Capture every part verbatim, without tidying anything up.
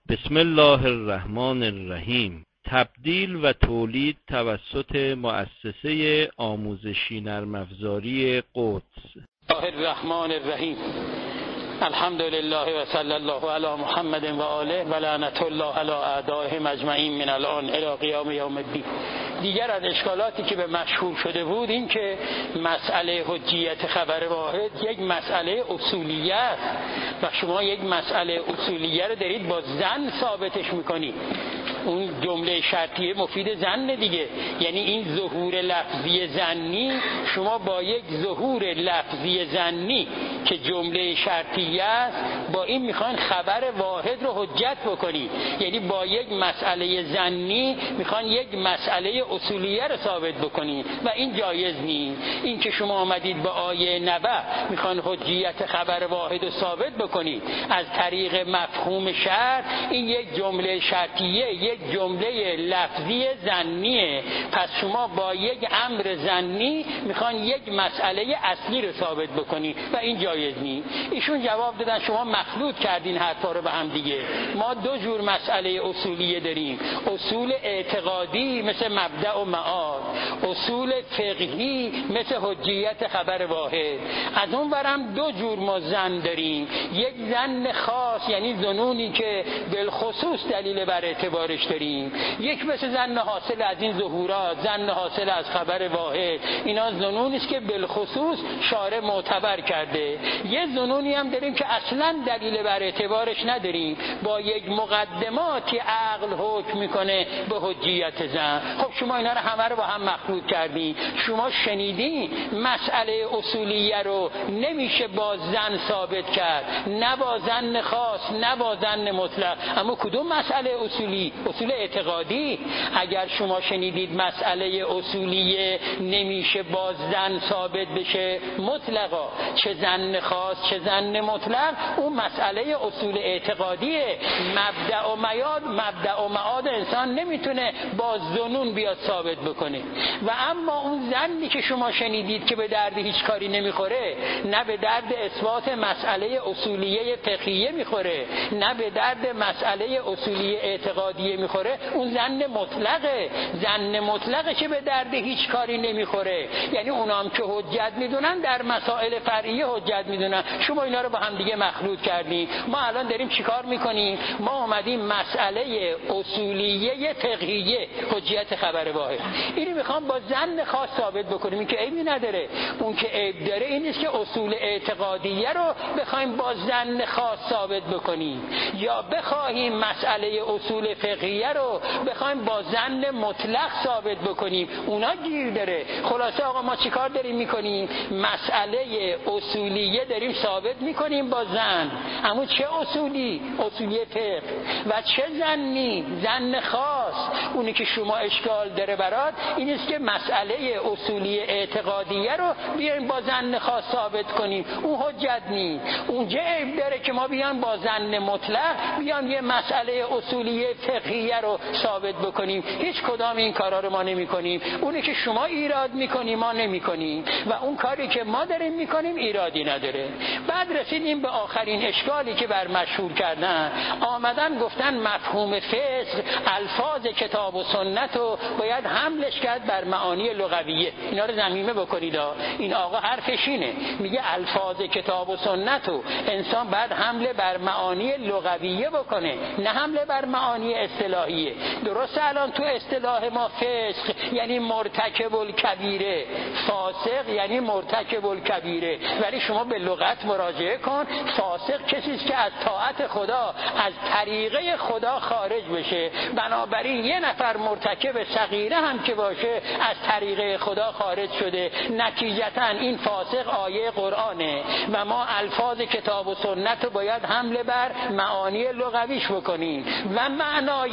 بسم الله الرحمن الرحیم. تبدیل و تولید توسط مؤسسه آموزشی نرم افزاری قدس. الله الرحمن الرحیم. الحمد لله و صلی الله علی محمد و آله و لعنت الله علی اعدائهم اجمعین من الان الی قیام یوم الدین. دیگر از اشکالاتی که به مشهور شده بود این که مسئله حجیت خبر واحد یک مسئله اصولیه است و شما یک مسئله اصولیه رو دارید با ظن ثابتش میکنید. اون جمله شرطیه مفید ظن دیگه، یعنی این ظهور لفظی ظنی شما با یک ظهور لفظی ظنی که جمله شرطیه است با این میخوان خبر واحد رو حجت بکنید، یعنی با یک مسئله ظنی میخوان یک مسئله اصولیه رو ثابت بکنید و این جایز نیست. این که شما آمدید با آیه نبأ میخوان حجیت خبر واحد رو ثابت بکنید از طریق مفهوم شرط، این یک جمله شرطیه، یک جمله لفظی ظنیه. پس شما با یک امر ظنی میخوان یک مسئله اصلی رو ثابت بکنید و این جایز نیست. ایشون جواب دادن شما مخلوط کردین حرفا رو به هم دیگه. ما دو جور مسئله اصولیه داریم، اصول اعتقادی مثل مبدأ و معاد، اصول فقهی مثل حجیت خبر واحد. از اون برم دو جور ما ظن داریم، یک ظن خاص یعنی ظنونی که بالخصوص دلیل بر اعتبارش داریم، یک مثل ظن حاصل از این ظهورات، ظن حاصل از خبر واحد، اینا ظنونی است که بالخصوص شارع معتبر کرده. یه ظنونی هم داریم که اصلا دلیل بر اعتبارش نداریم، با یک مقدماتی عقل حکم میکنه به حجیت ظن. خب شما اینا رو همه رو با هم مخلوط کردین. شما شنیدین مسئله اصولیه رو نمیشه با ظن ثابت کرد، نه با ظن خاص نه با ظن مطلق. اما کدوم مسئله اصولی؟ اصول اعتقادی. اگر شما شنیدید مسئله اصولیه نمیشه با ظن ثابت بشه مطلقا، چه ظن خاص چه ظن مطلق، اون مسئله اصول اعتقادیه. مبدأ و معاد، مبدأ و معاد انسان نمیتونه با ظنون بیاد ثابت بکنه. و اما اون ظنی که شما شنیدید که به درد هیچ کاری نمیخوره، نه به درد اثبات مسئله اصولیه فقهیه میخوره، نه به درد مسئله اصولیه اعتقادیه میخوره، اون ظن مطلقه. ظن مطلقه که به درد هیچ کاری نمیخوره، یعنی اونام که حجت میدونن در مسائل فرعیه حجت میدونن. شما اینا رو با هم دیگه مخلوط کردیم. ما الان داریم چیکار میکنیم؟ ما اومدیم مسئله اصولیه فقهیه حجیت خبر واحد اینو میخوام با ظن خاص ثابت بکنیم. این که عیبی نداره. اون که عیب داره این است که اصول اعتقادیه رو بخوایم با ظن خاص ثابت بکنیم، یا بخوایم مسئله اصول فقهیه رو بخوایم با ظن مطلق ثابت بکنیم. اونا گیر داره. خلاصه آقا ما چیکار داریم میکنیم؟ مسئله اصولیه داریم ثابت میکنیم با ظن. اما چه اصولی؟ اصولی فقه. و چه ظنی؟ ظن خاص. اونی که شما اشکال داره برات این است که مسئله اصولی اعتقادیه رو بیایم با ظن خاص ثابت کنیم. اون حجت نیست. اونجا عیب داره که ما بیان با ظن مطلق بیان یه مسئله اصولی فقهیه رو ثابت بکنیم. هیچ کدام این کارا رو ما نمی کنیم. اونی که شما ایراد میکنیم ما نمی کنیم و اون کاری که ما داریم میکنیم ایرادی نداره. بعد رسیدیم به آخرین اشکالی که بر مشهور کردن. آمدن گفتن مفهوم فقه الفاظ کتاب و سنت رو باید حملش کرد بر معانی لغویه. اینا رو ضمیمه بکنید. این آقا حرفش اینه، میگه الفاظ کتاب و سنت رو انسان باید حمله بر معانی لغویه بکنه، نه حمله بر معانی اصطلاحیه. درسته الان تو اصطلاح ما فسق یعنی مرتکب الکبیره، فاسق یعنی مرتکب الکبیره، ولی شما به لغت مراجعه کن. فاسق کسی است که از طاعت خدا، از طریقه خدا خارج بشه. بنابراین یه نفر مرتکب صغیره هم که باشه از طریقه خدا خارج شده. نتیجتا این فاسق آیه قرآنه و ما الفاظ کتاب و سنت باید حمله بر معانی لغویش بکنیم و معنای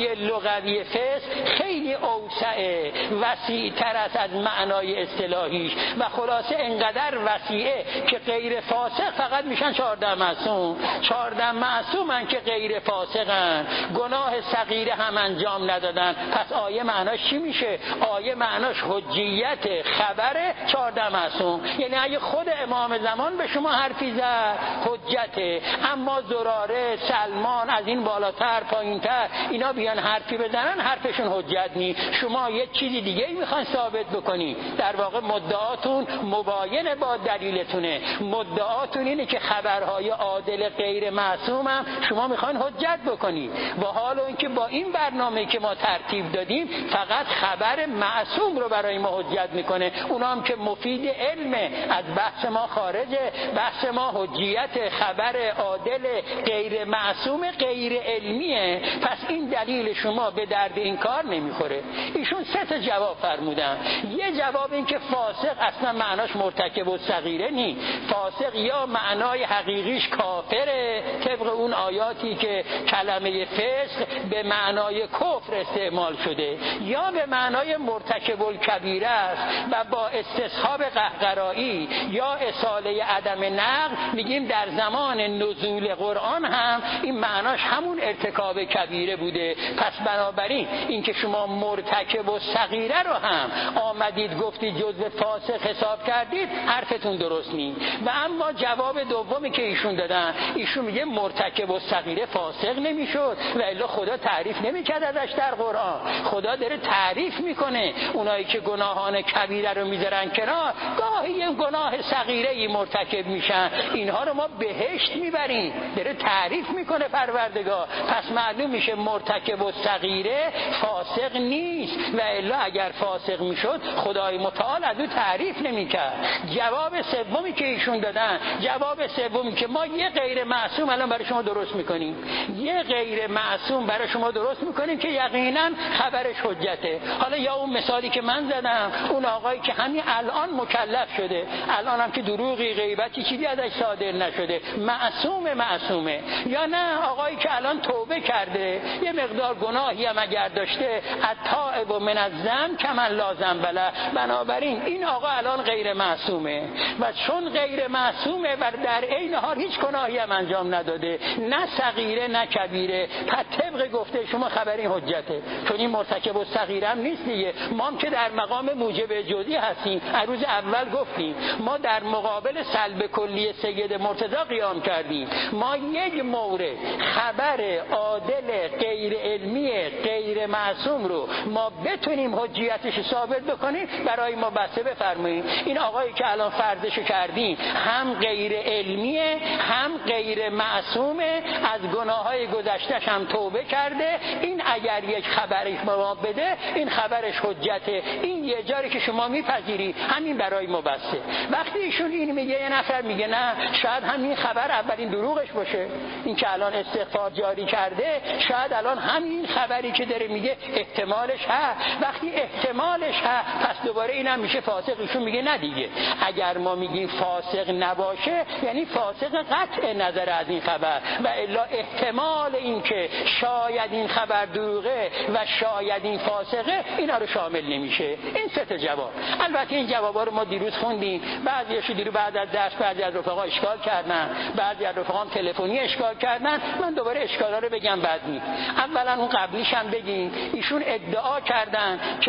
معنای لغوی فسق خیلی اوسع، وسیع‌تر است از معنای اصطلاحیش و خلاصه انقدر وسیعه که غیر فاسق فقط میشن چهارده معصوم. چهارده معصومن که غیر فاسقن، گناه صغیره هم انجام ندادن. پس آیه معناش چی میشه؟ آیه معناش حجیت خبر چهارده معصوم. یعنی اگه خود امام زمان به شما حرفی زد حجته، اما زراره، سلمان از این بالاتر پایینتر اینا بیان حرفی بزنن حرفشون حجت نی. شما یه چیزی دیگه میخواین ثابت بکنی، در واقع مدعاتون مباین با دلیلتونه. مدعاتون اینه که خبرهای عادل غیر معصوم هم شما میخواین حجت بکنی، با حال اینکه با این برنامه که ما ترتیب دادیم فقط خبر معصوم رو برای ما حجت میکنه. اونا هم که مفید علمه، از بحث ما خارجه. بحث ما حجیت خبر عادل غیر معصوم غیر علمیه. پس این دلیل شما به درد این کار نمیخوره. ایشون سه تا جواب فرمودن. یه جواب این که فاسق اصلا معناش مرتکب الصغیره نی، فاسق یا معنای حقیقیش کافره طبق اون آیاتی که کلمه فسق به معنای کفر استعمال شده، یا به معنای مرتکب الکبیره است و با استصحاب قهقرایی یا اصاله عدم نقل میگیم در زمان نزول قرآن هم این معناش همون ارتکاب کبیره بوده. پس بنابراین این که شما مرتکب الصغیره رو هم آمدید گفتید جزء فاسق حساب کردید حرفتون درست نیست. و اما جواب دومی که ایشون دادن، ایشون میگه مرتکب الصغیره فاسق نمیشد و الا خدا تعریف نمیکرد ازش در قرآن. خدا داره تعریف میکنه اونایی که گناهان کبیره رو میذارن کنار، گاهی یه گناه صغیره‌ای مرتکب میشن، اینها رو ما بهشت میبریم. داره تعریف میکنه پروردگار. پس معلوم میشه مرتکب الصغیره فاسق نیست و الا اگر فاسق میشد خدای متعال از او تعریف نمیکرد. جواب سومی که ایشون دادن، جواب سومی که ما یه غیر معصوم الان برای شما درست میکنیم، یه غیر معصوم برای شما درست میکنیم که یقینا خبرش حجته. حالا یا اون مثالی که من زدم، اون آقایی که همین الان مکلف شده، الان هم که دروغی غیبتی چیزی ازش صادر نشده، معصوم معصومه. یا نه آقایی که الان توبه کرده، یه مقدار گناهی هم اگر داشته، التائب من الذنب کمن لا ذنب له، بنابراین این آقا الان غیر معصومه و چون غیر معصومه و در عین حال هیچ گناهی هم انجام نداده، نه صغیره نه کبیره، پس طبق گفته شما خبر این حجته. چون این مرتکب الصغیره هم نیست دیگه. ما هم که در مقام موجب جزئی هستیم. روز اول گفتیم ما در مقابل سلب کلی سید مرتضی قیام کردیم. ما یک مورد خبر عادل غیر علمی غیر معصوم رو ما بتونیم حجیتش ثابت بکنیم، برای ما بسته بفرمایید. این آقایی که الان فرضش کردیم هم غیر علمیه هم غیر معصومه، از گناههای گذشته‌اش هم توبه کرده. این اگر یک خبری ما بده این خبرش حجته. این یه جایی که شما میپذیری همین برای ما بسته. وقتی ایشون این میگه یه نفر میگه نه شاید همین خبر اولین دروغش باشه، این که الان استغفار جاری کرده شاید الان همین خبری که داره میگه احتمالش هست. وقتی احتمالش هست پس دوباره اینم میشه فاسق. ایشون میگه نه دیگه، اگر ما میگیم فاسق نباشه یعنی فاسق قطع نظر از این خبر و الا احتمال این که شاید این خبر دروغه و شاید این فاسقه اینا رو شامل نمیشه. این سه تا جواب. البته این جوابا رو ما دیروز خوندیم، بعضیش دیروز بعد از درس بعضی از رفقا اشکال کردن، بعضی از رفقام تلفنی اشکال کردن. من دوباره اشکالا رو بگم بعد می. اولا اون قبلیش هم بگیم. ایشون ادعا کردن که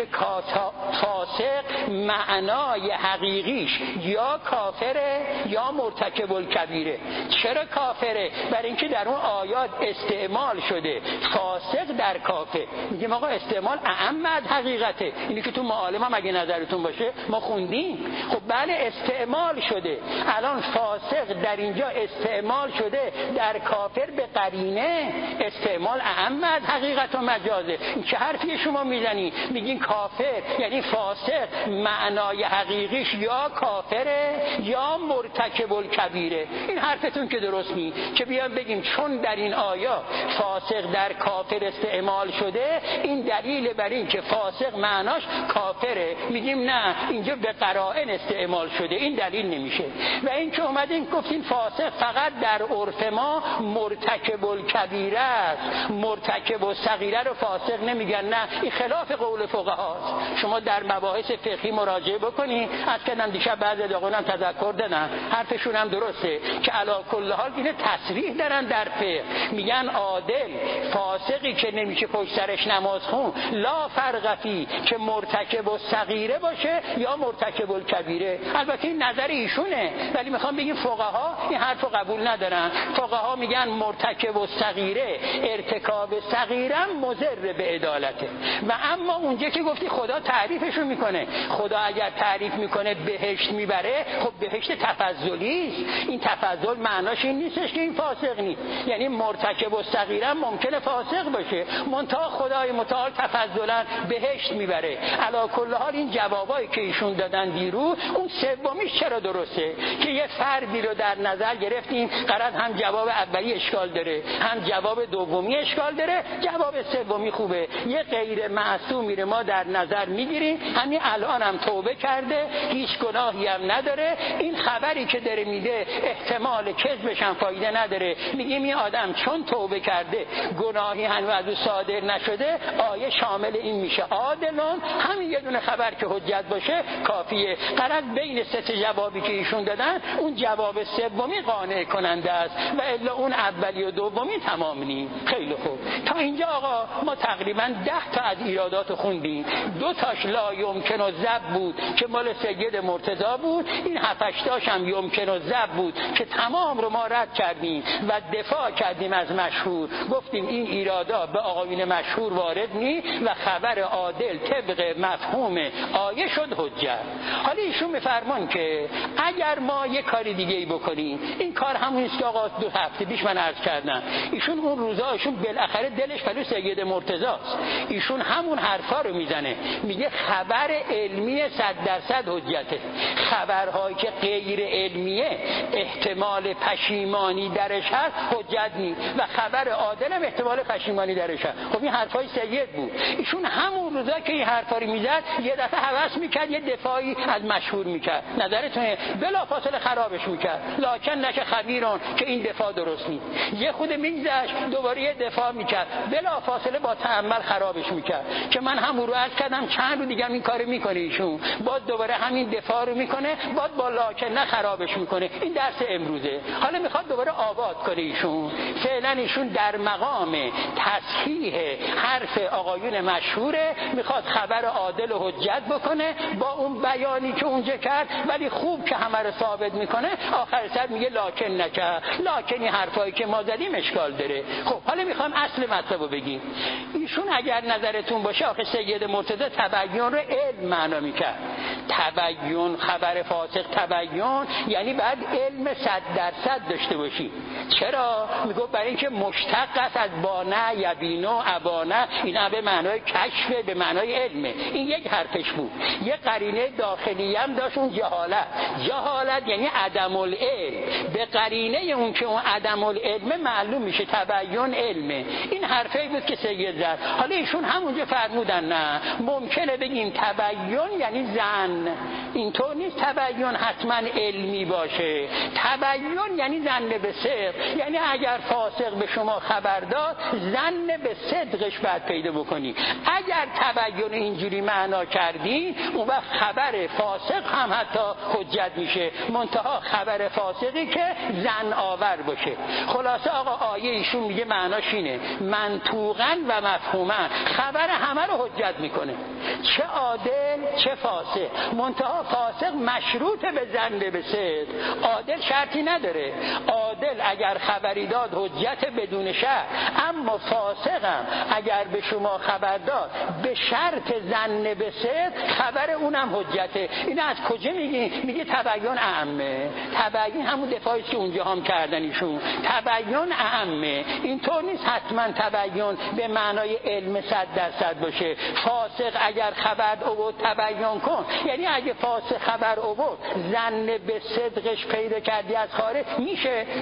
فاسق معنای حقیقیش یا کافره یا مرتکب الکبیره. چرا کافره؟ برای اینکه در اون آیات استعمال شده فاسق در کافر. میگیم آقا استعمال اعم از حقیقته. اینی که تو معالم هم اگه نظرتون باشه ما خوندیم. خب بله استعمال شده. الان فاسق در اینجا استعمال شده در کافر به قرینه. استعمال اعم از حقیقت و مجازه. این چه حرفی شما میزنی؟ میگین کافر یعنی فاسق معنای حقیقیش یا کافره یا مرتکب الکبیره. این حرفتون که درست نیست که بیان بگیم چون در این آیا فاسق در کافر استعمال شده این دلیل بر این که فاسق معناش کافره. میگیم نه اینجا به قرائن استعمال شده، این دلیل نمیشه. و این که اومدین گفتین فاسق فقط در عرف ما مرتکب الکبیره است، مرتکب الصغیره صغیره رو فاسق نمیگن، نه این خلاف قول فقهاست. شما در مباحث فقهی مراجعه بکنید. از کردم دیشب بعضی دوقونم تذکر دادن، حرفشون هم درسته که علی کل حال اینه تصریح دارن در فقه، میگن عادل فاسقی که نمیشه پشت سرش نماز خون، لا فرق فی که مرتکب الصغیره باشه یا مرتکب الکبیره. البته این نظر ایشونه، ولی میخوام بگیم فقها این حرفو قبول ندارن. فقها میگن مرتکب الصغیره ارتکاب صغیره مضر به عدالته. و اما اونجا که گفتی خدا تعریفشو میکنه، خدا اگر تعریف میکنه بهشت میبره، خب بهشت تفضلی است. این تفضل معناش این نیستش که این فاسق نیست، یعنی مرتکب الصغیره ممکنه فاسق باشه، منتها خدای متعال تفضلا بهشت میبره. علی کل حال این جوابایی که ایشون دادن دیروز، اون سومیش چرا درسته که یه فردی رو در نظر گرفتیم، قرار هم جواب اولی اشکال داره هم جواب دومی اشکال داره، جواب سومی خوبه. یه غیر معصومی رو ما در نظر میگیریم، همین الان هم توبه کرده، هیچ گناهی هم نداره، این خبری که داره میده احتمال کذبش هم فایده نداره، میگیم این آدم چون توبه کرده گناهی هنوز از او صادر نشده، آیه شامل این میشه عادلون. همین یه دونه خبر که حجت باشه کافیه. قرار بین سه تا جوابی که ایشون دادن اون جواب سومی قانع کننده است و الا اون اولی و دومی تمام نی. خیلی خوب، تا اینجا آقا ما تقریبا ده تا از ایرادات خوندیم. دو تاش لا یمکن الذب بود که مال سید مرتضی بود، این هفت تاش هم یمکن الذب بود که تمام رو ما رد کردیم و دفاع کردیم از مشهور. گفتیم این ایرادا به آقایون مشهور وارد نی و خبر عادل طبق مفهوم آیه شد حجت. حالا ایشون میفرمان که اگر ما یه کاری دیگه ای بکنیم، این کار همون است که آقا دو هفته پیش من عرض کردم، ایشون اون روزا ایشون بالاخره دلش پلو سید مرتضی است، ایشون همون حرفا رو میزنه، میگه خبر علمی صد درصد حجته. خبرهایی که غیر علمیه احتمال پشیمانی درش هست حجت نیست و خبر عادل هم احتمال پشیمانی درش هست. خب این حرفای سید بود. ایشون همون روزا که این حرفا رو میزد یه دفعه هوس میکرد یه دفاعی از مشهور میکرد، نظرتونه بلافاصله خرابش میکرد. لکن نشه خبیرون که این دفاع درست نیست، یه خود میگذشت دوباره یه دفاع میکرد، بلافاصله با تأمل خرابش میکرد که من همون رو عرض کردم چند رو دیگه این کارو میکنه ایشون، بعد دوباره همین دفاع رو میکنه، بعد با لکن نه خرابش میکنه. این درس امروزه. حالا میخواد دوباره آباد کنه ایشون. فعلا ایشون در مقام تصحیح حرف آقایون مشهوره، میخواد خبر عادل و حجت بکنه با اون بیانی که اونجا کرد، ولی خوب که همه رو ثابت میکنه آخر سر میگه لکن نکرد. لکنی حرفایی که ما زدیم اشکال داره. خب حالا میخوام اصل مطلب رو بگیم. ایشون اگر نظرتون باشه آخه سید مرتضی تبیین رو علم معنا میکرد. تبیین، خبر فاسق تبیین یعنی بعد علم صد درصد داشته باشی. چرا؟ میگه برای اینکه مشتق است از بانه، یبینو، ابانه، اینا به معنای کشف، به معنای علمه. این یک حرفش بود. یه قرینه داخلی هم داشت، اون جهالت. جهالت یعنی عدم العلم. به قرینه اون که اون عدم العلم معلوم میشه تبیین علمه. این حرفی بود که سید زد. حالا ایشون همونجا فرمودن نه ممکنه بگیم تبیین یعنی زن، اینطور نیست تبیین حتما علمی باشه. تبیین یعنی زن به صدق، یعنی اگر فاسق به شما خبر داد زن به صدقش باید پیدا بکنی. اگر تبیین اینجوری معنا کردی اون وقت خبر فاسق هم حتی حجت میشه، منتها خبر فاسقی که زن آور باشه. خلاصه آقا آیه ایشون میگه معناش اینه منطوقاً و مفهوماً خبر همه رو حجت میکنه، چه عادل چه فاسق. منتها فاسق مشروط به زن به صدق، عادل شرطی نداره. عادل اگر خبری داد حجت بدون شرط، اما فاسق هم اگر به شما خبر داد به شرط زن به صدق خبر اونم حجته. این از کجا میگی؟ میگه تبیین اعمه. تبیین همون دفاعی که اونجا هم کردن ایشون، تبیین اعمه. اینطور نیست حتما تبیین به معنای علم صد درصد باشه. فاسق اگر خبر آورد تبیین کن، یعنی اگه فاسق خبر آورد زن به صدقش پیدا کردی از خارج میشه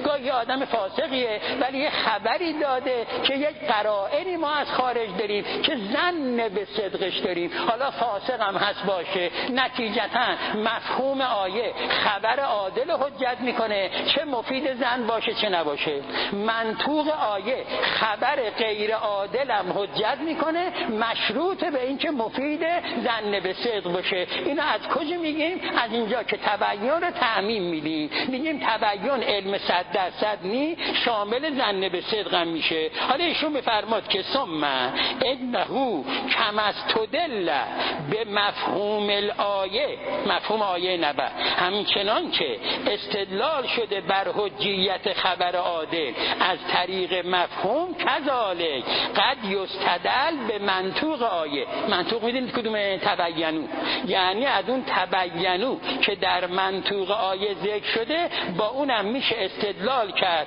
گاهی آدم فاسقیه ولی یه خبری داده که یک قرائنی ما از خارج داریم که ظن به صدقش داریم، حالا فاسق هم هست باشه، نتیجتا مفهوم آیه خبر عادل حجت میکنه، چه مفید ظن باشه چه نباشه. منطوق آیه خبر غیر عادل هم حجت میکنه، مشروط به این که مفید ظن به صدق باشه. اینو از کجا میگیم؟ از اینجا که تبیین رو تعمیم میدیم، میگیم تبیین علم صد درصد نی، شامل ظن به صدق هم میشه. حالا ایشون میفرماد که ثم انه کما استدل به مفهوم الآیه، مفهوم آیه نبا، همچنان که استدلال شده بر حجیت خبر عادل از طریق مفهوم، کذالک قد یستدل به منطوق آیه. منطوق میدونید کدومه؟ تبینو، یعنی از اون تبینو که در منطوق آیه ذکر شده با اونم میشه استدلال کرد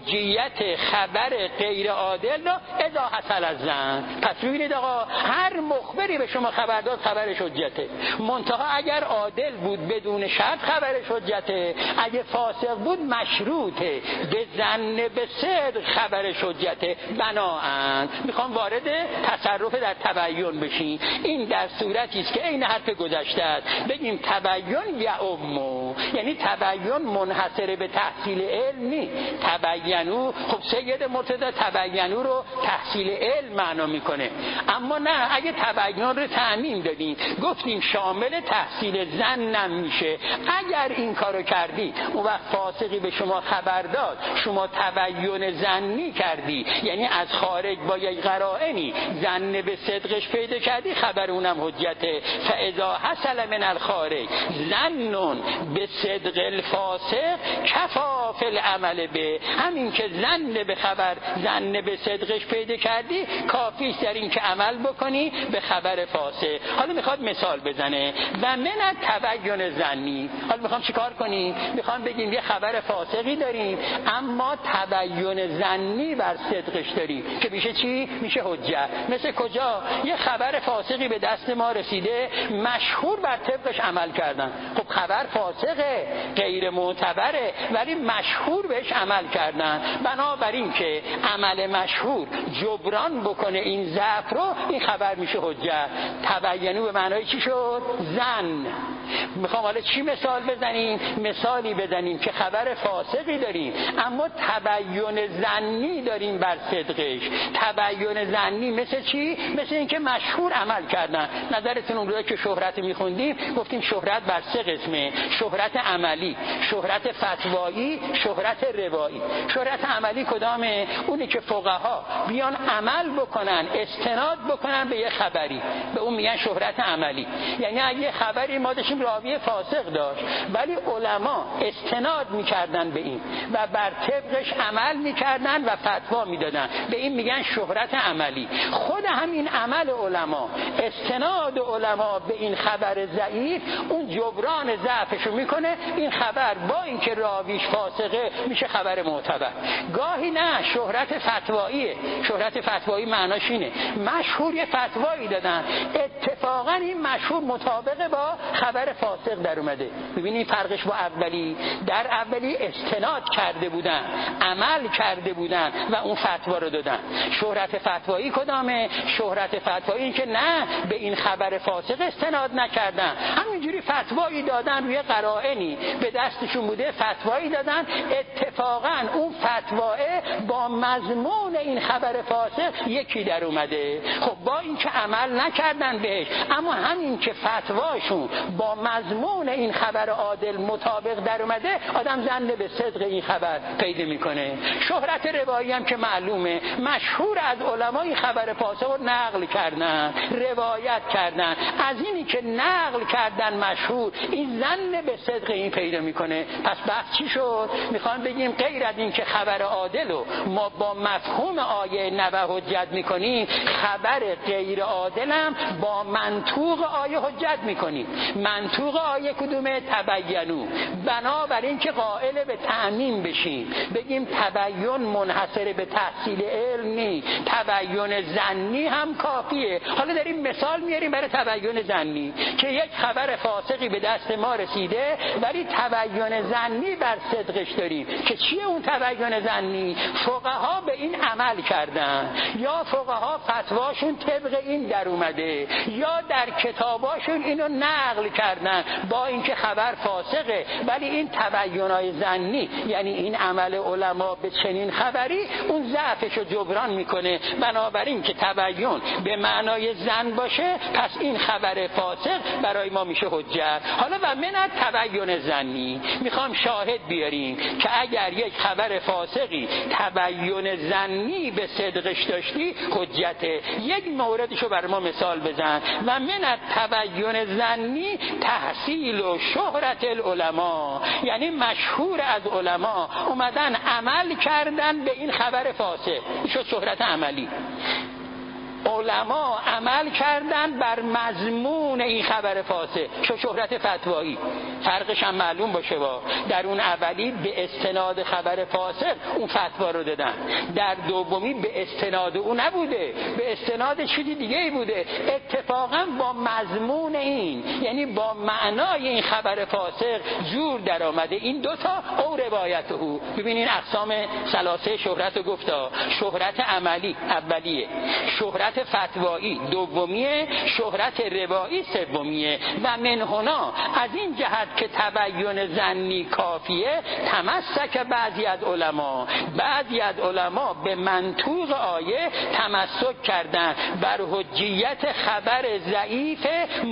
حجیت خبر غیر عادل را اذا حصل الظن. پس ببینید آقا، هر مخبری به شما خبر داد خبرش حجته، منتها اگر عادل بود بدون شرط خبرش حجته، اگه فاسق بود مشروطه به ظن به صدق خبرش حجته. بناهن میخوام وارد تصرف در تبیین بشین. این در صورتی است که این حرف گذشته است، بگیم تبیین یعم، یعنی تبیین منحصر به تحصیل علم نی. تبینو، خب سید مرتضی تبینو رو تحصیل علم معنا میکنه، اما نه، اگه تبیین رو تعمیم دادیم گفتیم شامل تحصیل ظن میشه. اگر این کارو کردی اون وقت فاسقی به شما خبر داد، شما تبیین ظنی کردی، یعنی از خارج با یک قرائنی ظن به صدقش پیدا کردی، خبر اونم حجته. فاذا حصل من الخارج ظن به صدق الفاسق کفا فی العمل به، همین که ظن به خبر ظن به صدقش پیدا کردی کافی در این که عمل بکنی به خبر فاسق. حالا میخواد مثال بزنه و من تبیین ظنی. حالا میخوام چیکار کنیم؟ میخوام بگیم یه خبر فاسقی داریم اما تبیین ظنی بر صدقش داریم که میشه چی؟ میشه حجت. مثل کجا؟ یه خبر فاسقی به دست ما رسیده، مشهور بر طبقش عمل کردن. خب خبر فاسقه، غیر معتبره، ولی مشهور بهش عمل کردن. بنابراین که عمل مشهور جبران بکنه این ضعف رو، این خبر میشه حجت. تبیینو به معنای چی شد؟ ظن. میخوام حالا چی مثال بزنیم؟ مثالی بزنیم که خبر فاسقی داریم اما تبیین ظنی داریم بر صدقش. تبیین ظنی مثل چی؟ مثل اینکه مشهور عمل کردن. نظرتون اون روزی که شهرت میخوندیم گفتیم شهرت بر سه قسمه: شهرت عملی، شهرت فتوایی، شهرت روایی. شهرت عملی کدامه؟ اونی که فقها بیان عمل بکنن، استناد بکنن به یه خبری، به اون میگن شهرت عملی. یعنی اگه خبری ما داشتیم راوی فاسق داشت ولی علما استناد میکردن به این و بر طبقش عمل میکردن و فتوا میدادن، به این میگن شهرت عملی. خود همین عمل علما، استناد علما به این خبر ضعیف، اون جبران ضعفشو میکنه. این خبر با اینکه راویش فاسقه میشه خبر معتبر. گاهی نه، شهرت فتواییه. شهرت فتوایی معناش اینه مشهور یه فتوایی دادن، اتفاقا این مشهور مطابق با خبر فاسق در اومده. ببینید فرقش با اولی، در اولی استناد کرده بودن، عمل کرده بودن و اون فتوا رو دادن. شهرت فتوایی کدامه؟ شهرت فتوایی این که نه، به این خبر فاسق استناد نکردن، همینجوری فتوایی دادن، روی قرائنی به دستشون بوده فتوایی دادن، اتفاقا اون فتواه با مضمون این خبر فاسق یکی در اومده. خب با این که عمل نکردن بهش، اما همین که فتواشون با مضمون این خبر عادل مطابق در اومده، آدم ظن به صدق این خبر پیدا میکنه. شهرت روایی هم که معلومه، مشهور از علما این خبر فاسق رو نقل کردن، روایت کردن. از اینی که نقل کردن مشهور، این ظن به صدق این پیدا میکنه. پس بحث چی شد؟ میخوام بگیم غیر از این که خبر عادل رو ما با مفهوم آیه نبا حجت میکنیم، خبر غیر عادل هم با منطوق آیه حجت میکنیم. منطوق آیه کدومه؟ تبینو. بنابراین که قائل به تعمیم بشیم، بگیم تبین منحصر به تحصیل علم نی، تبین ظنی هم کافیه. حالا داریم مثال میاریم برای تبین ظنی که یک خبر فاسقی به دست ما رسیده، ولی تبین ظنی بر صدقش داریم. که چیه اون تبین ظنی؟ فقها به این عمل کردن، یا فقها فتواشون طبق این در اومده، یا در کتاباشون اینو نقل کردن با اینکه خبر فاسقه، ولی این تبینای ظنی، یعنی این عمل علما به چنین خبری، اون ضعفش رو جبران میکنه. بنابراین که تبین به معنای ظن باشه، پس این خبر فاسق برای ما میشه حجت. حالا و من تبین ظنی میخوام شاهد بیاریم که اگر یک خبر فاسقی تبین ظنی به صدقش داشتی، حجته. یک موردشو بر ما مثال بزن. و من تبین ظنی تحصیل و شهرت العلماء، یعنی مشهور از علما اومدن عمل کردن به این خبر فاسق، این شد شهرت عملی. علما عمل کردن بر مضمون این خبر فاسق، شو شهرت فتوایی. فرقش هم معلوم باشه، با در اون اولی به استناد خبر فاسق اون فتوا رو دادن، در دومی به استناد اون نبوده، به استناد چیزی دیگه ای بوده، اتفاقا با مضمون این، یعنی با معنای این خبر فاسق جور در آمده. این دوتا او روایته. ببینین اقسام ثلاثه شهرت رو گفتا. شهرت عملی اولیه، شهرت فتوایی دومیه، شهرت روایی سومیه. و من هنا از این جهت که تبین ظنی کافیه، تمسک بعضی از علما بعضی از علما به منطوق آیه تمسک کردن بر حجیت خبر ضعیف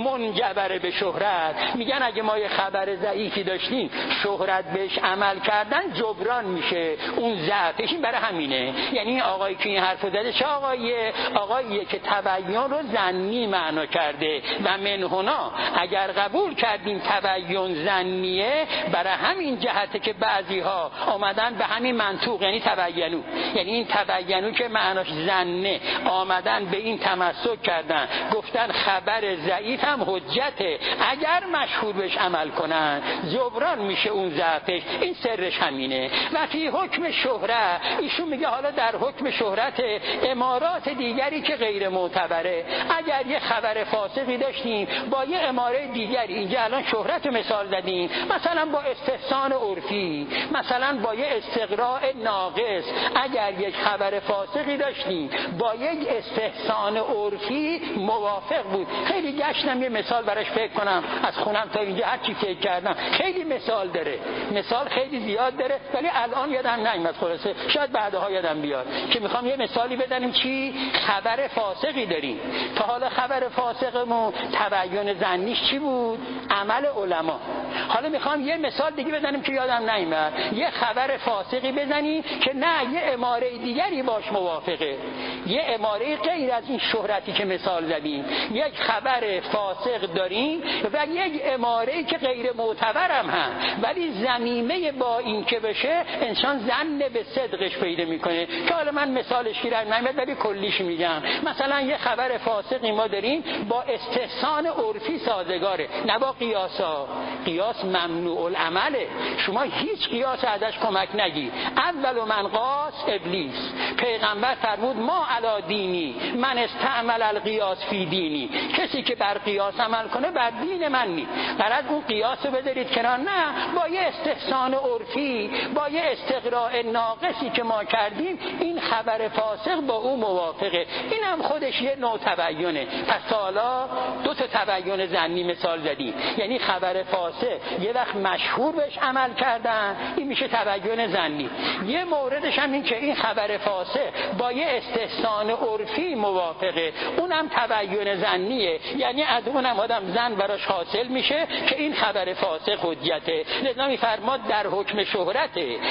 منجبر به شهرت. میگن اگه ما یه خبر ضعیفی داشتیم، شهرت بهش عمل کردن جبران میشه اون ضعفش. این برای همینه. یعنی آقایی که این حرفو زده چه آقاییه؟ آقاییه که تبین رو ظنی معنا کرده. و من هنا اگر قبول کردیم تبین ظنیه، برای همین جهته که بعضی ها آمدن به همین منطوق، یعنی تبینو، یعنی این تبینو که معناش ظنه، آمدن به این تمسک کردن، گفتن خبر ضعیف هم حجته، اگر مشهور بهش عمل کنن جبران میشه اون ضعفش. این سرش همینه. و فی حکم شهرت، ایشون میگه حالا در حکم شهرت امارات دیگری که غیر معتبره، اگر یه خبر فاسقی داشتیم با یه اماره دیگری، اینجا الان شهرت مثال زدیم، مثلا با استحسان عرفی، مثلا با یه استقراء ناقص، اگر یک خبر فاسقی داشتیم با یک استحسان عرفی موافق بود. خیلی گشتم یه مثال براش فکر کنم، از خونم تا اینجا هر چی فکر کردم خیلی مثال داره، مثال خیلی زیاد داره، ولی الان یادم نمیاد. خلاصه شاید بعدها یادم بیاد که میخوام یه مثالی بزنیم. چی؟ خبر فاسقی داریم. تا حالا خبر فاسقمون تبین ظنیش چی بود؟ عمل علما. حالا میخوام یه مثال دیگه بزنیم که یادم نمیاد. یه خبر فاسقی بزنیم که نه یه اماره دیگری باش موافقه، یه اماره غیر از این شهرتی که مثال زدیم. یک خبر فاسق داریم و یک اماره که غیر معتبرم هم، ولی ضمیمه با این که بشه انسان ظن به صدقش پیدا میکنه. که حالا من مثالش گیرم نمیاد، ولی کلیش میگم. مثلا یه خبر فاسقی ما داریم با استحسان عرفی سازگاره، نه با قیاسا. قیاس ممنوع العمله، شما هیچ قیاس ازش کمک نگیر. اول من قاس ابلیس. پیغمبر فرمود ما علی دینی من استعمل القیاس فی دینی، کسی که بر قیاس عمل کنه بر دین من نی. برای اون قیاس رو بذارید کنار، نه با یه استحسان عرفی، با یه استقراء ناقصی که ما کردیم، این خبر فاسق با اون موافقه. این هم خودش یه نوع تبینه. پس حالا دو تا تبین ظنی مثال زدیم، یعنی خبر فاسق یه وقت مشهور بهش عمل کردن، این میشه تبین ظنی. یه موردش هم این که این خبر فاسق با یه استحسان عرفی موافقه، اونم تبین ظنیه، یعنی از اونم آدم ظن براش حاصل میشه که این خبر فاسق حجته. لذا میفرماد در حکم شهرت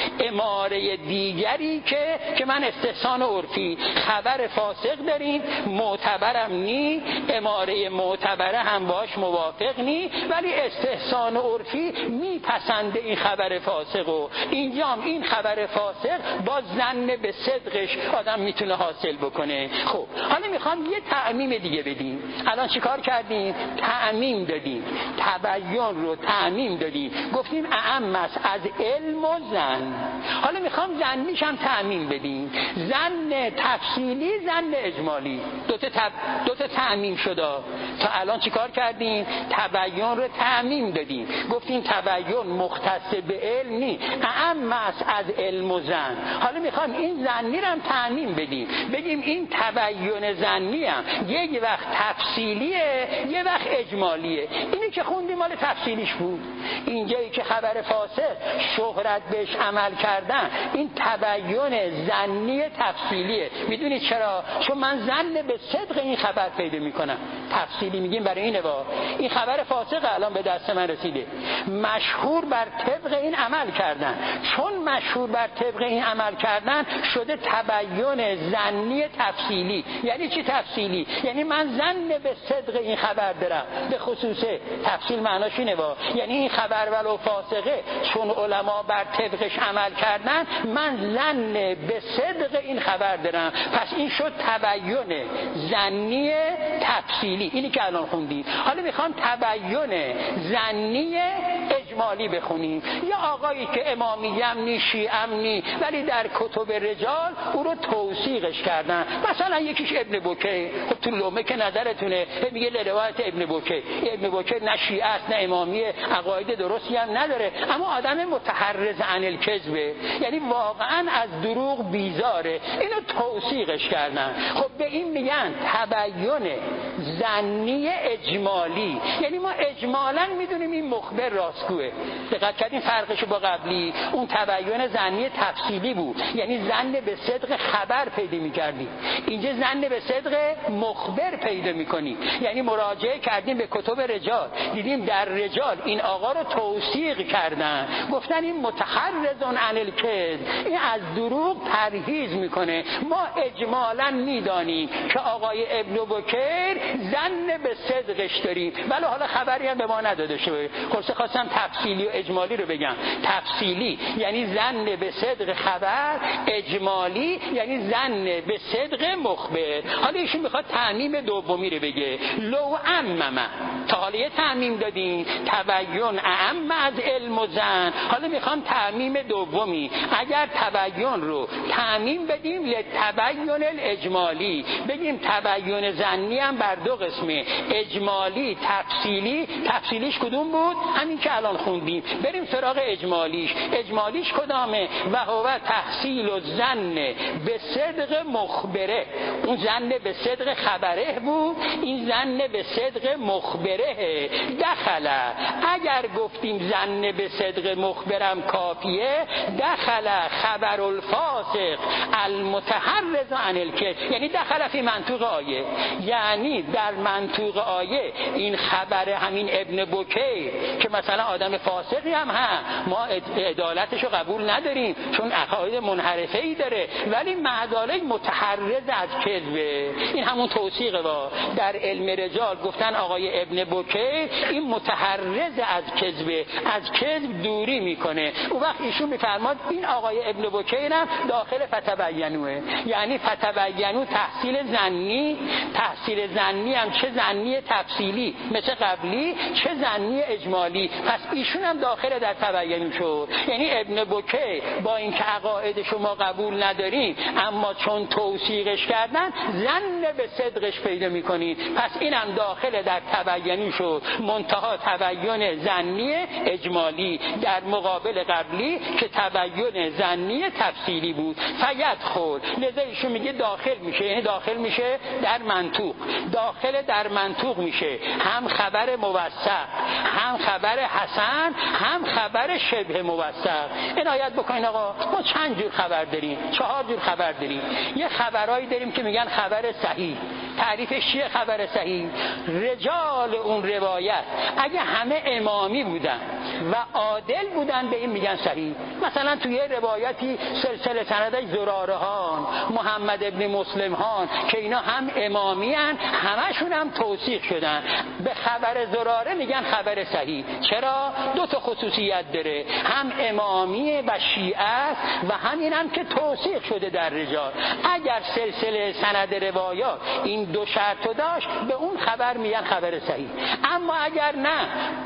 اماره دیگری که که من استحسان عرفی خبر فاسق داریم، معتبرم نی، اماره معتبره هم باش موافق نی، ولی استحسان عرفی میپسنده این خبر فاسق و اینجام این خبر فاسق با ظن به صدقش آدم میتونه حاصل بکنه. خب حالا میخوام یه تعمیم دیگه بدیم. الان چیکار کردیم؟ تعمیم دادیم، تبین رو تعمیم دادیم، گفتیم اعم است از علم و ظن. حالا میخوام ظنیش هم تعمیم بدیم، ظن تفصیلی، ظن اجمالی. اجمالی. دو تا تب... دو تا تعمیم شده. تا الان چیکار کردیم؟ تبیین رو تعمیم دادیم، گفتیم تبیین مختص به علم نی، اعم است از علم و ظن. حالا میخوایم این ظنی رو هم تعمیم بدیم، بگیم این تبیین ظنی هم یک وقت تفصیلیه یه وقت اجمالیه. اینی که خوندیم مال تفصیلیش بود. اینجایی که خبر فاسق شهرت بهش عمل کردن، این تبیین ظنی تفصیلیه. میدونید چرا؟ چون من ظن به صدق این خبر پیدا میکنم. تفصیلی میگیم برای اینه با این خبر فاسق الان به دست من رسیده، مشهور بر طبق این عمل کردن. چون مشهور بر طبق این عمل کردن شده تبیین ظنی تفصیلی. یعنی چی تفصیلی؟ یعنی من ظن به صدق این خبر دارم. به خصوص تفصیل معناش اینه با یعنی این خبر ولو فاسقه، چون علما بر طبقش عمل کردن من ظن به صدق این خبر دارم. پس این شد تبیین ظنی تفصیلی، اینی که الان خوندیم. حالا میخوام تبیین ظنی اجمالی بخونیم. یا آقایی که امامی هم نی شیعه هم نی ولی در کتب رجال او رو توثیقش کردن، مثلا یکیش ابن بوکی. خب تو لومه که نظرتونه میگه روایت ابن بوکی، ابن بوکی نه شیعه است نه امامی، عقاید درستی هم نداره، اما آدم متحرز عن الکذبه، یعنی واقعا از دروغ بیزاره، اینو توثیقش کردن. خب به این میگن تبیین ظنی اجمالی. یعنی ما اجمالا میدونیم این مخبر راستگوه. دقت کردین فرقشو با قبلی؟ اون تبیین ظنی تفصیلی بود، یعنی ظن به صدق خبر پیدا می‌کردی. اینجا ظن به صدق مخبر پیدا می‌کنی، یعنی مراجعه کردیم به کتب رجال، دیدیم در رجال این آقا رو توثیق کردن، گفتن این متحرزون عن الکذب، این از دروغ پرهیز میکنه. ما اجمالا میدانیم که آقای ابن بکر ظن به صدقش داریم، ولی حالا خبری هم به ما نداده شده. خلاصه خواستم تفصیلی و اجمالی رو بگم. تفصیلی یعنی ظن به صدق خبر، اجمالی یعنی ظن به صدق مخبر. حالا ایشون میخواد تعمیم دومی رو بگه. لو عمم، تا حالا یه تعمیم دادیم تبیین اعم از علم و ظن، حالا میخوام تعمیم دومی. اگر تبیین رو تعمیم بدیم لتبیین الاجمالی، بگیم تبیین ظنی هم بر دو قسمه، اجمالی تفصیلی. تفصیلیش کدوم بود؟ همین که الان خوندیم. بریم سراغ اجمالیش. اجمالیش کدامه؟ و هو تحصیل و ظن به صدق مخبره. اون ظن به صدق خبره بود، این ظن به صدق مخبره. دخل، اگر گفتیم ظن به صدق مخبرم کافیه، دخل خبر الفاسق المتحرز عن الکذب، یعنی دخل فی منطوق آیه، یعنی در منطوق آیه این خبر همین ابن بکیر که مثلا آدم فاسقی هم هم ما عدالتشو قبول نداریم چون عقاید منحرفه ای داره، ولی معدالک متحرز از کذبه. این همون توثیقه. با در علم رجال گفتن آقای ابن بکیر این متحرز از کذبه، از کذب دوری میکنه. اون وقت ایشون میفرماد این آقای ابن بکیر هم داخل فتبینوه، یعنی فتبینو تحصیل ظنی، تحصیل ظنی هم چه ظنی تفصیلی مثل قبلی، چه ظنی اجمالی. پس ایشون هم داخل در تبینو شد. یعنی ابن بکیر با اینکه عقاید شما قبول نداریم اما چون توثیقش کردن ظن به صدقش پیدا میکنید، پس اینم داخل در تبینو شد. منتها تبین ظنی اجمالی در مقابل قبلی که تبین ظنی تفصیلی بود. فیدخل، لذا ایشون میگه داخل میشه، یعنی داخل میشه در منطوق، داخل در منطوق میشه، هم خبر موثق، هم خبر حسن، هم خبر شبه موثق. عنایت بکنین آقا، ما چند جور خبر داریم؟ چهار جور خبر داریم. یه خبرایی داریم که میگن خبر صحیح. تعریفش چیه خبر صحیح؟ رجال اون روایت اگه همه امامی بودن و عادل بودن به این میگن صحیح. مثلا توی یه روایتی سلسله سندش زراره هان، محمد ابن مسلم هان که اینا هم امامی هن، همشون هم توثیق شدن، به خبر زراره میگن خبر صحیح. چرا؟ دو تا خصوصیت داره، هم امامی و شیعه است و همین هم که توثیق شده در رجال. اگر سلسله سند روایات این دو شرط داشت به اون خبر میگن خبر صحیح. اما اگر نه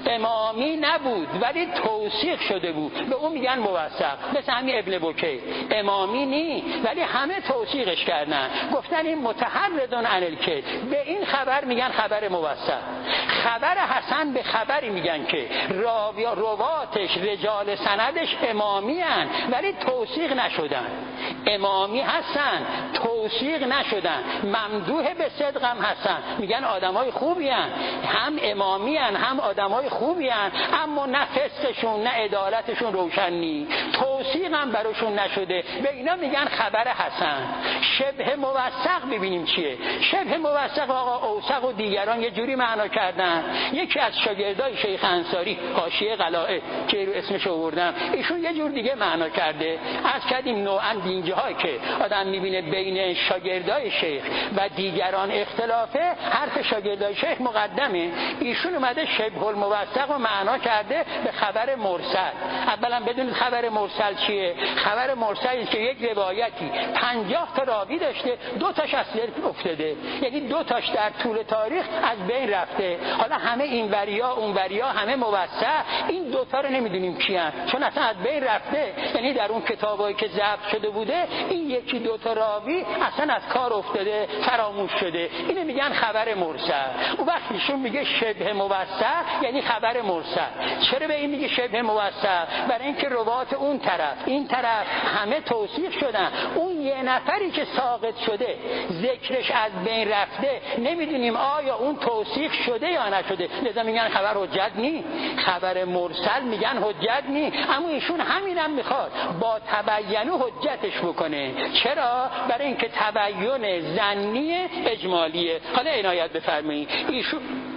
امامی نبود ولی توثیق شده بود، به اون میگن موثق. مثل همین ابن بکیر امامی نی ولی همه توثیقش کردن، گفتن این متحرض عن الکذب، به این خبر میگن خبر موثق. خبر حسن به خبری میگن که راوی رواتش رجال سندش امامی هن ولی توثیق نشدن، امامی هستن توثیق نشدن، ممدوح به صدق هم هستن، میگن آدمای خوبی هن، هم امامی هن هم آدمای خوبی هن، اما نه فسقشون نه عدالتشون روشن نی، توثیق هم براشون نشده، به اینا میگن خبر حسن. شبه موثق ببینیم چیه. شبه موثق آقا اوثق و دیگران یه جوری معنا کردن. یکی از شاگردای شیخ انصاری حاشیه قلائد که رو اسمش آوردم، ایشون یه جور دیگه معنا کرده. از کردیم نوعا دینجاهایی که آدم میبینه بین شاگردای شیخ و دیگران اختلافه، حرف شاگردای شیخ مقدمه، ایشون اومده شبه الموثق رو معنا کرده به خبر مرسل. اولا بدونید خبر مرسل چیه؟ خبر مرسل که یک روایتی پنجاه تا راوی داشته، دو تاش از سر افتاده، یعنی دو تاش در طول تاریخ از بین رفته، حالا همه این وریا اون وریا همه موثق، این دو تا رو نمیدونیم کیان چون اصلا از بین رفته، یعنی در اون کتابایی که ضبط شده بوده این یکی دو تا راوی اصلا از کار افتاده، فراموش شده، اینو میگن خبر مرسل. اون وقت ایشون میگه شبه موثق یعنی خبر مرسل. چرا به این میگه شبه موثق؟ برای اینکه روات اون طرف این طرف همه توثیق شدن، اون یه نفری که ساقط شده ذکرش از بین رفته، نمیدونیم آیا اون توثیق شده یا نشده، لذا میگن خبر حجت نی. خبر مرسل میگن حجت نی، اما ایشون همینم میخواد با تبین حجتش بکنه. چرا؟ برای اینکه تبین ظنی اجمالیه. حالا عنایت بفرمایید ایشون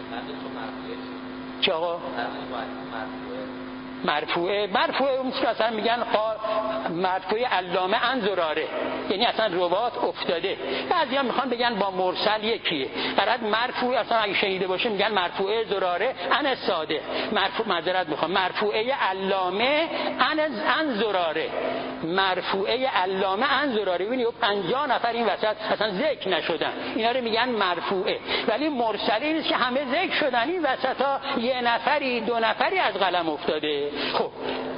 چه آقا مرفوعه مرفوعه اون که اصلا میگن مرفوعه علامه عن زراره، یعنی اصلا روات افتاده. بعضی هم میخوان بگن با مرسل یکیه، برات مرفوعه اصلا اگه شنیده باشه میگن مرفوعه زراره عن صادق، مرفوع معذرت میخوام مرفوعه علامه عن عن زراره، مرفوعه علامه عن زراره. ببینید پنجاه نفر این وسط اصلا ذکر نشدن، اینا رو میگن مرفوعه. ولی مرسلی نیست که همه ذکر شدن، این وسطا یه نفری دو نفری از قلم افتاده. خب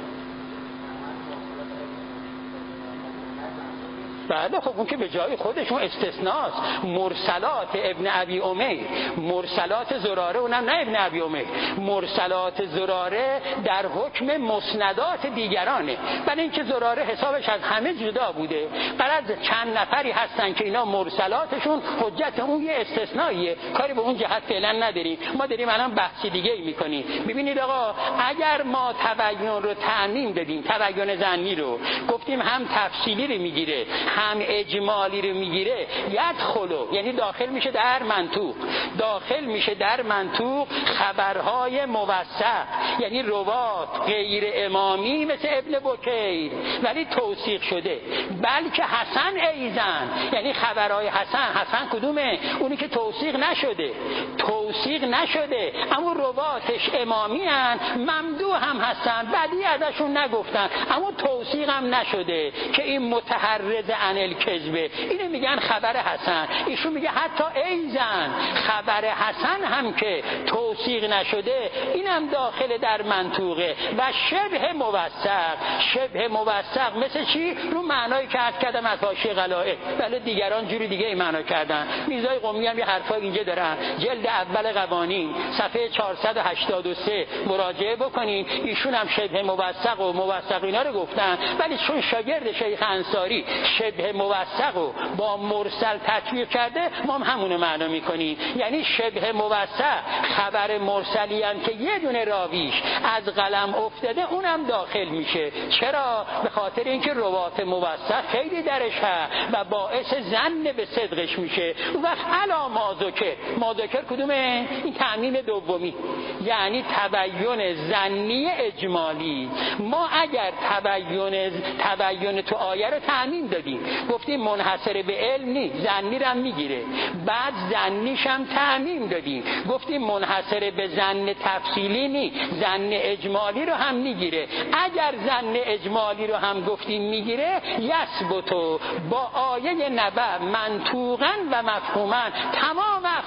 بعد خب اون که به جای خودشون استثناست. مرسلات ابن ابی امیر، مرسلات زراره، اونم نه ابن ابی امیر، مرسلات زراره در حکم مسندات دیگرانه، برای اینکه زراره حسابش از همه جدا بوده. بعد چند نفری هستن که اینا مرسلاتشون حجت، اون یه استثنائیه، کاری به اون جهت فعلا نداریم. ما داریم الان بحث دیگه ای میکنیم. ببینید آقا اگر ما تبیین رو تعمیم دادیم، تبیین ظنی رو گفتیم هم تفصیلی رو میگیره هم اجمالی رو میگیره، یدخلو یعنی داخل میشه در منطوق، داخل میشه در منطوق خبرهای موثق، یعنی روات غیر امامی مثل ابن بکیر ولی توثیق شده، بلکه حسن ایزن، یعنی خبرهای حسن. حسن کدومه؟ اونی که توثیق نشده، توثیق نشده اما رواتش امامی هن، ممدوح هم هستن، بدی ازشون نگفتن اما توثیق هم نشده که این متحرض عن الکذبه، اینو میگن خبر حسن. ایشون میگه حتی ایزن خبر حسن هم که توثیق نشده اینم داخل در منطوقه. و شبه موثق، شبه موثق مثل چی؟ رو معنایی که عرض کردم از حاشیه قلائد، ولی دیگران جوری دیگه ای معنا کردن. میرزای قمی هم یه حرفای اینجا دارن، جلد اول قوانین صفحه چهارصد و هشتاد و سه مراجعه بکنین، ایشون هم شبه موثق و موثق اینا رو گفتن، ولی چون شاگرد شیخ انصاری شبه موثق و با مرسل تطبیق کرده ما هم همونه معنا میکنیم. یعنی شبه موثق خبر مرسلی هم که یه دونه راویش از قلم افتاده اونم داخل میشه. چرا؟ به خاطر اینکه روات موثق خیلی درش هست و باعث ظن به صدقش میشه. اون وقت علا مازوکر، مازوکر کدومه؟ این تعمیم دومی، یعنی تبیین ظنی اجمالی. ما اگر تبیین تبیین تو آیه رو تعمیم دادیم، گفتیم منحصر به علم نی، ظنی رو هم میگیره، بعد ظنیش هم تعمیم دادیم، گفتیم منحصر به ظن تفصیلی نی، ظن اجمالی رو هم میگیره. اگر ظن اجمالی رو هم گفتیم میگیره، یثبتو با آیه نبأ منطوقاً و مفهوماً تمام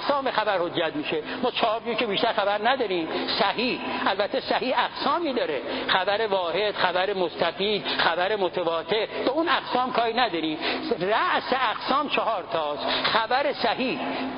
اقسام خبر حجت میشه. ما چهار جور که بیشتر خبر نداریم. صحیح، البته صحیح اقسامی داره، خبر واحد، خبر مستفید، خبر متواتر، تو اون اقسام کاری نداریم. رأس اقسام چهار تاست: خبر صحیح،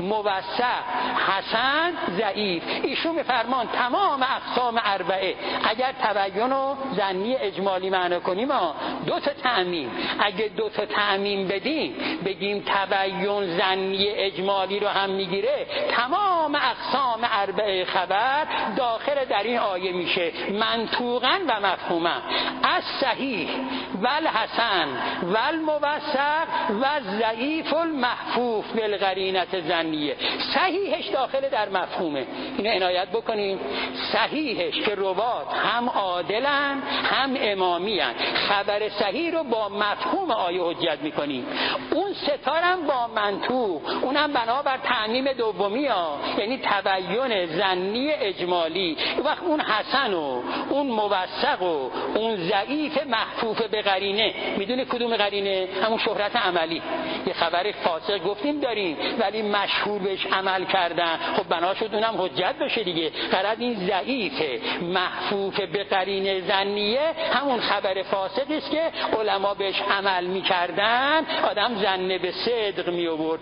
موثق، حسن، ضعیف. ایشون میفرمان تمام اقسام اربعه اگر تبیین و ظنی اجمالی معنی کنیم، ما دو تا تعمیم، اگه دو تا تعمیم بدیم بگیم تبیین ظنی اجمالی رو هم میگیره، تمام اقسام اربعه خبر داخل در این آیه میشه، منطوقاً و مفهوما. از صحیح و الحسن و الموثق و ضعیف المحفوف بالقرینه ظنیه. صحیحش داخل در مفهومه، اینو عنایت بکنیم. صحیحش که روات هم عادلن هم امامیان، خبر صحیح رو با مفهوم آیه حجت میکنیم. اون ستارم با منطوق، اونم بنابر تعمیم دومی ها، یعنی تبیین ظنی اجمالی. وقت اون حسن و اون موثق و اون ضعیف محفوف به قرینه، میدونه کدوم قرینه؟ همون شهرت عملی. یه خبر فاسق گفتیم داریم ولی مشهور بهش عمل کردن، خب بنا شد اونم حجت بشه دیگه. قرار این ضعیف محفوف به قرینه ظنیه همون خبر فاسق است که علما بهش عمل میکردن، آدم ظن به صدق می آورد.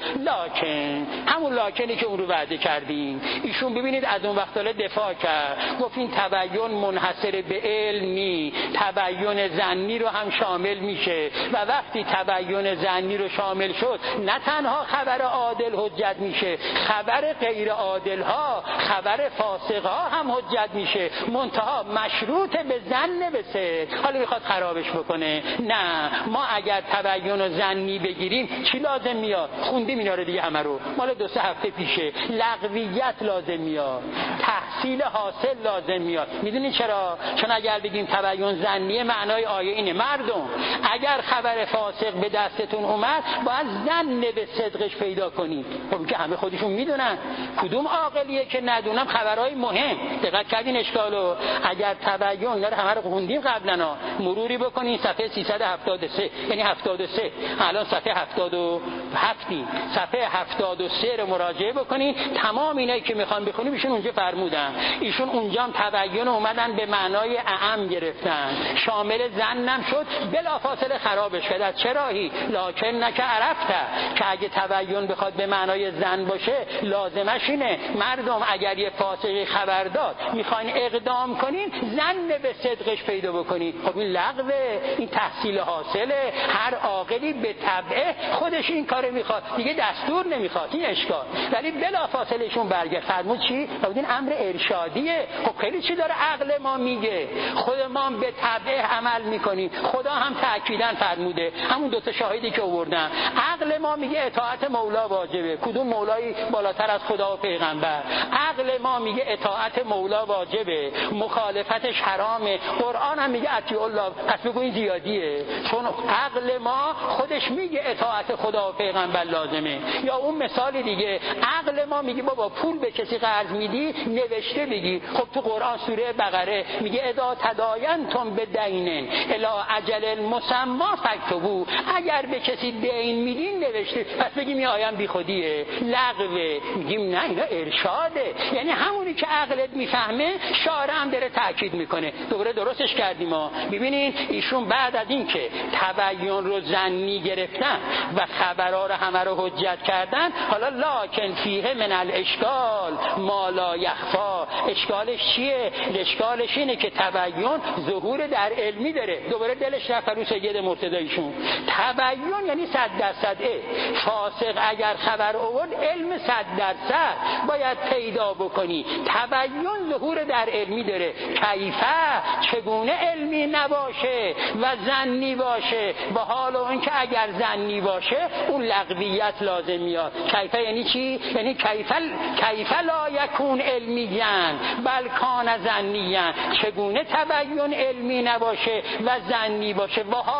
لکن همون لاکنی که اون رو وعده کردیم، ایشون ببینید از اون وقت دفاع کرد، گفت این تبیین منحصر به علم نی، تبیین ظنی رو هم شامل میشه و وقتی تبیین ظنی رو شامل شد نه تنها خبر عادل حجت میشه، خبر غیر عادل ها، خبر فاسق ها هم حجت میشه، منتها مشروط به ظن به صدق. حالا میخواد خرابش بکنه. نه، ما اگر تبیین و ظنی بگیریم چی لازم میاد؟ خوندیم اینا رو دیگه همه رو، مال دو سه هفته پیشه. لغویت لازم میاد، تحصیل حاصل لازم میاد. میدونید چرا؟ چون اگر بگیم تبیین ظنی، معنای آیه اینه مردم اگر خبر فاسق به دستتون اومد باید ظن به صدقش پیدا کنید. خب که همه خودشون میدونن، کدوم عاقلیه که ندونم خبرهای مهم. دقت کردین اشکالو؟ اگر تبیین، اینا رو همه رو خوندیم قبلا، مروری بکنین صفحه سیصد و هفتاد و سه، یعنی هفتاد و سه، الان صفحه هفتاد و هفت، صفحه هفتاد و سه رو مراجعه بکنین. تمام اینایی که میخوان بخونیم ایشون اونجا فرمودن. ایشون اونجا هم تبیین اومدن به معنای اعم گرفتن، شامل ظنم شد، بلافاصله خرابش کرد. چراهی؟ لکن نک عرفته، که اگه تبیین بخواد به معنای ظن باشه لازمش اینه مردم اگر یه فاسقی خبر داد میخواین اقدام کنین ظن به صدقش پیدا بکنین. خب این لغوه، این تحصیل حاصله. هر عاقلی به طبعه خودش این کارو میخواد، دیگه دستور نمیخواد. این اشکال. ولی بلافاصله ایشون برگشت فرمود چی؟ این امر ارشادیه. خب خیلی چی داره عقل ما میگه، خود ما به طبعه عمل میکنیم. خدا هم تأکیداً فرموده، همون دو تا شاهدی که آوردن، عقل ما میگه اطاعت مولا واجبه. کدوم مولایی بالاتر از خدا و پیغمبر؟ عقل ما میگه اطاعت مولا واجبه، مخالفتش حرامه. قرآن هم میگه اطیع الله، پس بگو این زیادیه، چون عقل ما خودش میگه اطاعت خدا و پیغمبر لازمه. یا اون مثال دیگه، عقل ما میگه بابا پول به کسی قرض میدی نوشته بگی. خب تو قرآن سوره بقره میگه اذا تداینتم بدین الی اجل مسمی فاکتبوا، اگر به کسی دین میدین نوشته. پس بگیم این آیه بی خودیه، لغوه. میگیم نه، اینا ارشاده، یعنی همونی که عقلت میفهمه شارع هم داره تاکید میکنه. دوباره درستش کردیم ما. ببینین ایشون بعد از این که تبیین رو ظنی گرفتن و خبرها رو همه رو حجت کردن، حالا لکن فیه من الاشکال ما لا یخفا. اشکالش چیه؟ اشکالش اینه که تبیین ظهور در علمی داره. دوباره دلش رفت رو سید مرتضیشون. تبیین یعنی صد درصد. فاسق اگر خبر آورد علم صد درصد باید پیدا بکنی. تبیین ظهور در علمی داره. کیفه، چگونه علمی نباشه و ظنی باشه، با حال اون که اگر ظنی باشه اون لغویت لازم میاد. کیفه یعنی چی؟ یعنی کیفه کیفه لا یکون علمیان بل کان ظنیان. چگونه تبیین علمی نباشه و ظنی باشه، با حال اون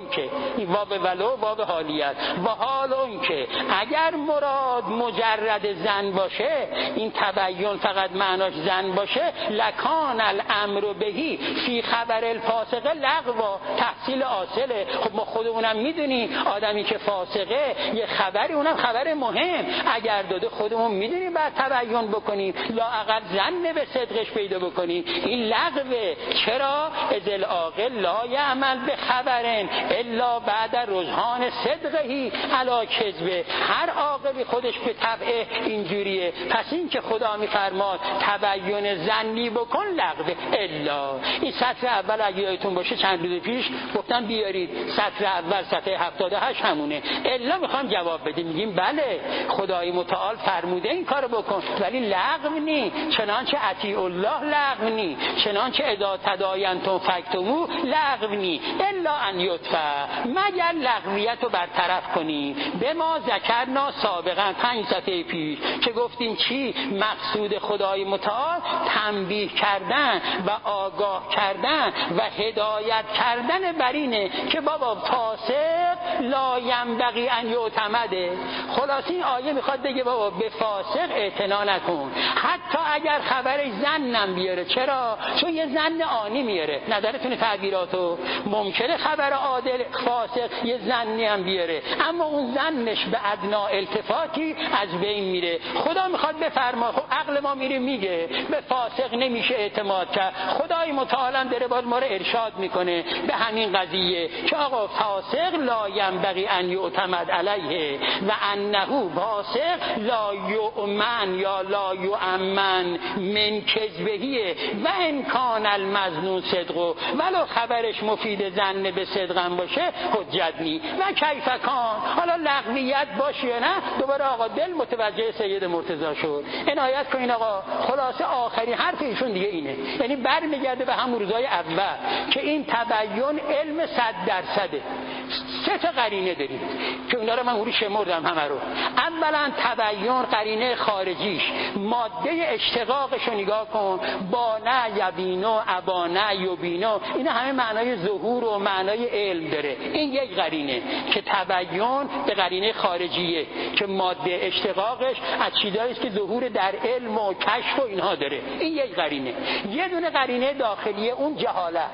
اون که این باب ولو باب حالیت و حال اون که اگر مراد مجرد زن باشه، این تبیین فقط معناش زن باشه، لکان الامر بهی فی خبر الفاسقه لغوا، تحصیل حاصله. خب ما خودمونم میدونیم آدمی که فاسقه یه خبری، اونم خبر مهم اگر داده خودمون میدونیم بعد تبیین بکنیم، لااقل زن به صدقش پیدا بکنیم. این لغوه. چرا؟ از العاقل لا یعمل به خبرن الا بعد رجحان صدقهی علی کذبه. هر عاقلی خودش به طبع اینجوریه. پس این که خدا میفرماد تبیین زنی بکن لغوه. الا این سطر اول اگه یادتون باشه چند روز پیش گفتم بیارید سطر اول صفحه هفتاد و هشت همونه. الا میخوام جواب بدیم، میگیم بله خدای متعال فرموده این کارو بکن ولی لغو نی، چنانچه اطیع الله لغو نی، چنانچه اذا تداینتم فاکتموا لغو نی، الا ان یطفع، مگر لغویت رو برطرف کنی. به ما ذکرنا سابقا پنج صفحه پیش که گفتیم چی مقصود خدای متعال؟ تنبیه کردن و آگاه کردن و هدایت کردن بر اینه که بابا فاسق لا ینبغی ان یعتمده. خلاص این آیه میخواد بگه بابا به فاسق اعتنا نکن، حتی اگر خبرش زنم بیاره. چرا؟ چون یه زن آنی میاره. نظرتون تعبیراتو ممکنه خبر عادل فاسق یه زنی هم بیاره، اما اون زنش به ادنا التفاتی از بین میره. خدا میخواد بفرما، خب عقل ما میره میگه به فاسق نمیشه اعتماد کرد. خدای متعال هم داره باز ما رو ارشاد میکنه به همین قضیه که آقا فاسق لا ینبغی ان یعتمد علیه و انه فاسق لا یؤمن یا لا یؤمن من کذبه و ان کان المظنون صدق، ولو خبرش مفید زن به صدقم باشه حجت نی. و کیف کان، حالا لغویت باشه یا نه، دوباره آقا دل متوجه سید مرتضی شد. عنایت کنین آقا. خلاصه آخری حرف ایشون دیگه اینه، یعنی برمیگرده به همون روزای اول که این تبیین علم صد درصده. سه تا قرینه داریم که اونا رو من اون رو شمردم همه رو. اولا تبیین قرینه خارجیش ماده اشتقاقش رو نگاه کن، با نه یبینو ابانه یبینو، اینا همه معنای ظهور و معنای علم داره. این یک قرینه که تبیین به قرینه خارجیه که ماده اشتقاقش از چیزایی است که ظهور در علم و کشف و اینها داره. این یک قرینه. یه دونه قرینه داخلیه، اون جهالت.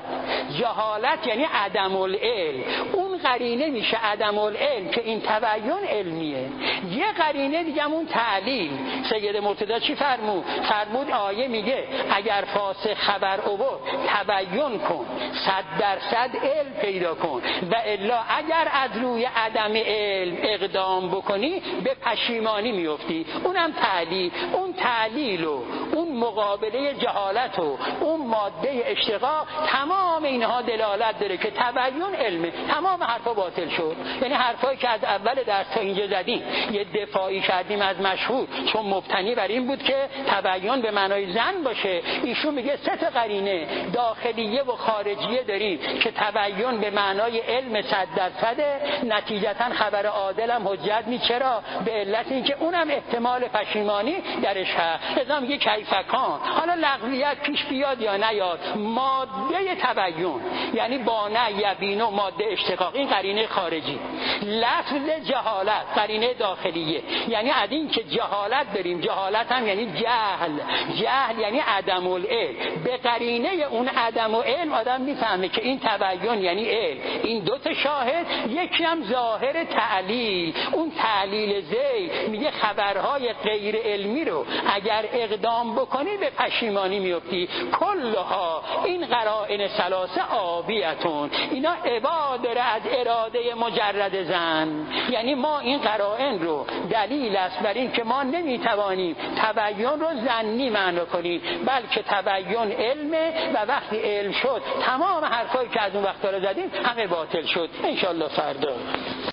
جهالت یعنی عدم العلم. اون قرینه میشه عدم العلم که این تبیین علمیه. یه قرینه دیگه اون تعلیل. سید مرتضی چی فرمود؟ فرمود آیه میگه اگر فاسق خبر آورد تبیین کن، صد درصد علم پیدا کن، و الا اگر از روی عدم علم اقدام بکنی به پشیمانی میفتی. اونم تعلیل. اون تعلیل و اون مقابله جهالت و اون ماده اشتقاق، تمام اینها دلالت داره که تبیین علمه. تمام حرفا باطل شد. یعنی حرفایی که از اول درس تا اینجا زدیم یه دفاعی کردیم از مشهور چون مبتنی بر این بود که تبیین به معنای زن باشه. ایشون میگه سه تا قرینه داخلیه و خارجیه داریم که تبیین به معنای علم صد درصده، نتیجتا خبر عادل هم حجت نی. چرا؟ به علت اینکه اونم احتمال پشیمانی درش هست. لذا میگه کیفکان. حالا لغویت پیش بیاد یا نیاد، ماده تبیین یعنی با نه یبینو ماده اشتقاق، این قرینه خارجی. لفظ جهالت قرینه داخلیه، یعنی از این که جهالت داریم. جهالت هم یعنی جهل. جهل یعنی عدم العلم. به قرینه اون عدم العلم آدم میفهمه که این تبیین یعنی علم. این دو تا شاهد، یکی هم ظاهر تعلیل. اون تعلیل زی میگه خبرهای غیر علمی رو اگر اقدام بکنی به پشیمانی میفتی. کلها این قرائن ثلاثه آبیتون، اینا عباد داره از اراده مجرد زن. یعنی ما این قرائن رو دلیل است بر این که ما نمیتوانیم تبیین رو زنی معنی کنیم، بلکه تبیین علمه و وقتی علم شد تمام حرفایی که از اون وقتا رو زدیم همه باطل شد. انشالله فردا